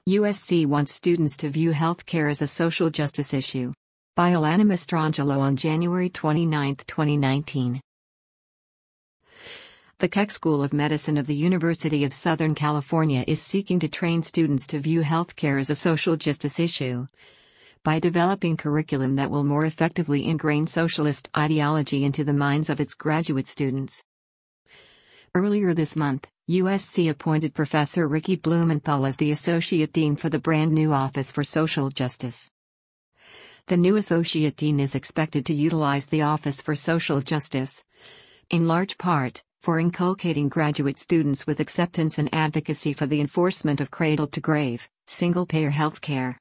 USC wants students to view healthcare as a social justice issue. By Alana Mastrangelo on January 29, 2019. The Keck School of Medicine of the University of Southern California is seeking to train students to view healthcare as a social justice issue by developing curriculum that will more effectively ingrain socialist ideology into the minds of its graduate students. Earlier this month, USC appointed Professor Ricky Blumenthal as the Associate Dean for the brand new Office for Social Justice. The new Associate Dean is expected to utilize the Office for Social Justice, in large part, for inculcating graduate students with acceptance and advocacy for the enforcement of cradle-to-grave, single-payer health care.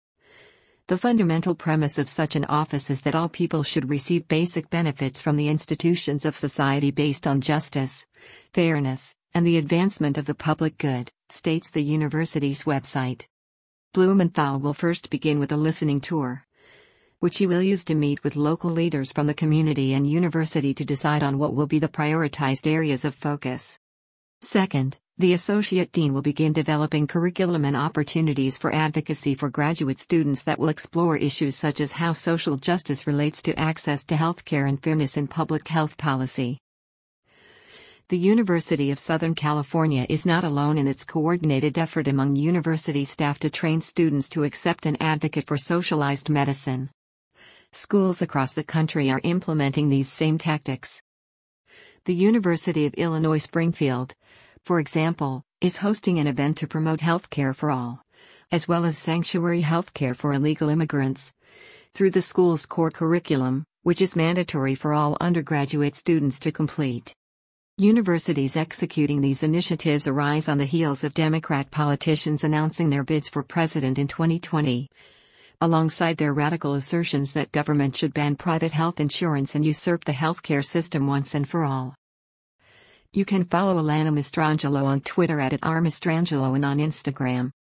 The fundamental premise of such an office is that all people should receive basic benefits from the institutions of society based on justice, fairness, and the advancement of the public good, states the university's website. Blumenthal will first begin with a listening tour, which he will use to meet with local leaders from the community and university to decide on what will be the prioritized areas of focus. Second, the Associate Dean will begin developing curriculum and opportunities for advocacy for graduate students that will explore issues such as how social justice relates to access to healthcare and fairness in public health policy. The University of Southern California is not alone in its coordinated effort among university staff to train students to accept and advocate for socialized medicine. Schools across the country are implementing these same tactics. The University of Illinois Springfield, for example, is hosting an event to promote healthcare for all, as well as sanctuary healthcare for illegal immigrants, through the school's core curriculum, which is mandatory for all undergraduate students to complete. Universities executing these initiatives arise on the heels of Democrat politicians announcing their bids for president in 2020, alongside their radical assertions that government should ban private health insurance and usurp the healthcare system once and for all. You can follow Alana Mastrangelo on Twitter @rmastrangelo and on Instagram